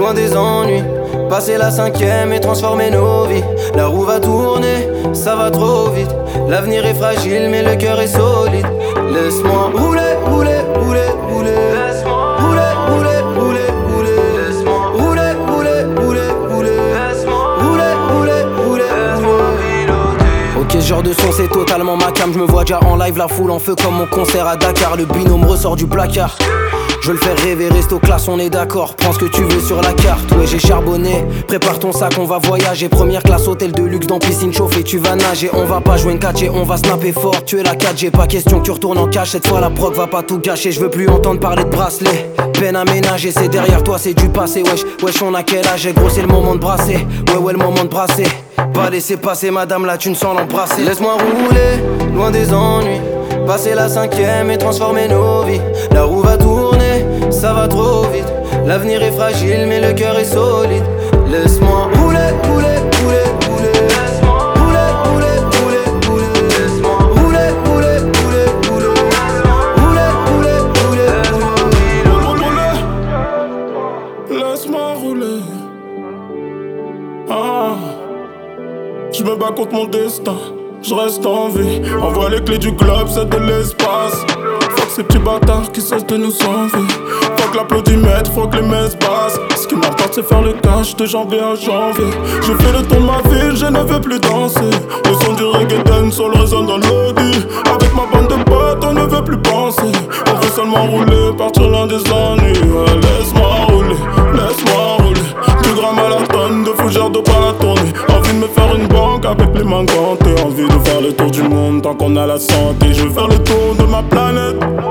loin des ennuis. Passer la cinquième et transformer nos vies. La roue va tourner, ça va trop vite. L'avenir est fragile mais le cœur est solide. Laisse-moi rouler, rouler, rouler, rouler. Laisse-moi rouler, rouler, rouler, rouler. Laisse-moi rouler, rouler, rouler, rouler. Laisse-moi rouler, rouler, rouler, rouler. Ok, ce genre de son c'est totalement ma cam. Je me vois déjà en live, la foule en feu comme mon concert à Dakar. Le binôme ressort du placard. Je veux le faire rêver, resto classe, on est d'accord. Prends ce que tu veux sur la carte, ouais j'ai charbonné. Prépare ton sac, on va voyager. Première classe, hôtel de luxe dans piscine chauffée. Tu vas nager, on va pas jouer une catch et on va snapper fort. Tu es la 4G, pas question que tu retournes en cash. Cette fois la proc va pas tout gâcher. Je veux plus entendre parler de bracelet. Peine à ménager, c'est derrière toi, c'est du passé. Wesh, wesh, on a quel âge? Gros, c'est le moment de brasser. Ouais, le moment de brasser. Pas laisser passer, madame, là tu ne sens l'embrasser. Laisse-moi rouler, loin des ennuis. Passer la cinquième et transformer nos vies. La roue va tourner, ça va trop vite. L'avenir est fragile mais le cœur est solide. Laisse-moi rouler, rouler, rouler, rouler. Laisse-moi rouler, rouler, rouler, rouler. Laisse-moi rouler, rouler, rouler, rouler. Rouler, rouler, rouler, rouler. Laisse-moi rouler. Je me bats contre mon destin. Je reste en vie, envoie les clés du globe, c'est de l'espace. Fuck ces petits bâtards qui cessent de nous envier. Fuck l'applaudimètre, fuck les messes basses. Ce qui m'importe c'est faire le cash de janvier à janvier. J'ai fait le tour de ma ville, je ne veux plus danser. Le son du reggae dancehall résonne dans l'audi. Avec ma bande de potes, on ne veut plus penser. On veut seulement rouler, partir loin des ennuis. Laisse-moi rouler, laisse-moi rouler. Du grand marathon, de fougères de pas la tournée. Envie de me faire une banque avec les mains gantées. Envie de faire le tour du monde tant qu'on a la santé. Je veux faire le tour de ma planète.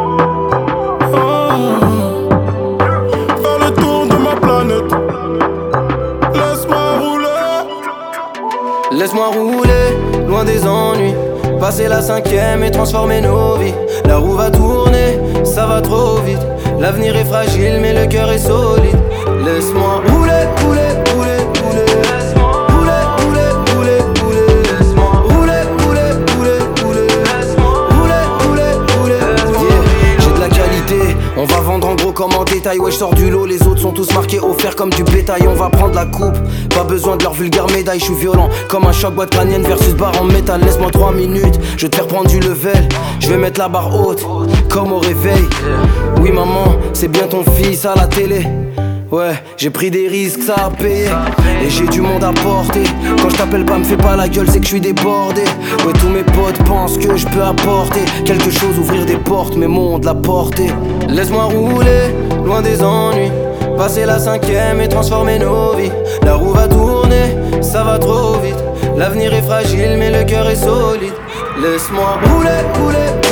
Faire le tour de ma planète. Laisse-moi rouler. Laisse-moi rouler, loin des ennuis. Passer la cinquième et transformer nos vies. La roue va tourner, ça va trop vite. L'avenir est fragile mais le cœur est solide. Laisse-moi rouler, rouler, rouler, rouler. Laisse-moi rouler, rouler, rouler, rouler. Laisse-moi rouler, rouler, rouler, rouler. Laisse-moi rouler, rouler, rouler, rouler. Yeah, j'ai de la qualité, on va vendre en gros comme en détail. Ouais, je sors du lot, les autres sont tous marqués offerts comme du bétail. On va prendre la coupe, pas besoin de leur vulgaire médaille. Je suis violent comme un choc boîte crânienne versus barre en métal. Laisse-moi 3 minutes, je vais te faire prendre du level. Je vais mettre la barre haute, comme au réveil. Oui maman, c'est bien ton fils à la télé. Ouais, j'ai pris des risques, ça a payé. Et j'ai du monde à porter. Quand je t'appelle pas, me fais pas la gueule, c'est que je suis débordé. Ouais, tous mes potes pensent que je peux apporter quelque chose, ouvrir des portes, mais monde la porter. Laisse-moi rouler, loin des ennuis. Passer la cinquième et transformer nos vies. La roue va tourner, ça va trop vite. L'avenir est fragile mais le cœur est solide. Laisse-moi rouler, rouler.